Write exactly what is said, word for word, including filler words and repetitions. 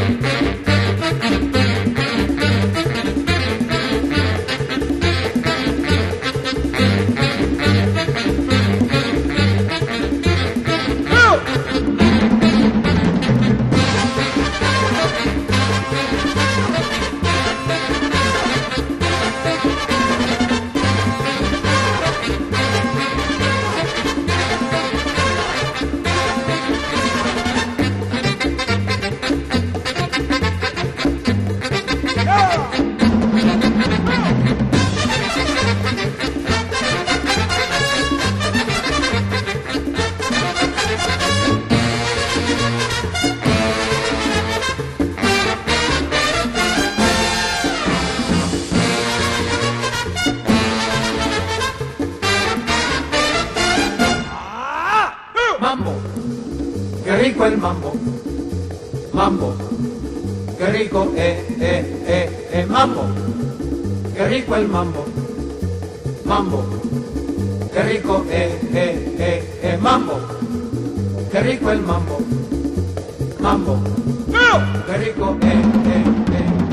Mambo, che rico è il mambo, mambo, che rico è, è, è, è mambo, che rico è il mambo, mambo, che rico è, è, è, è mambo, che rico è il mambo, mambo, che rico è, è, è.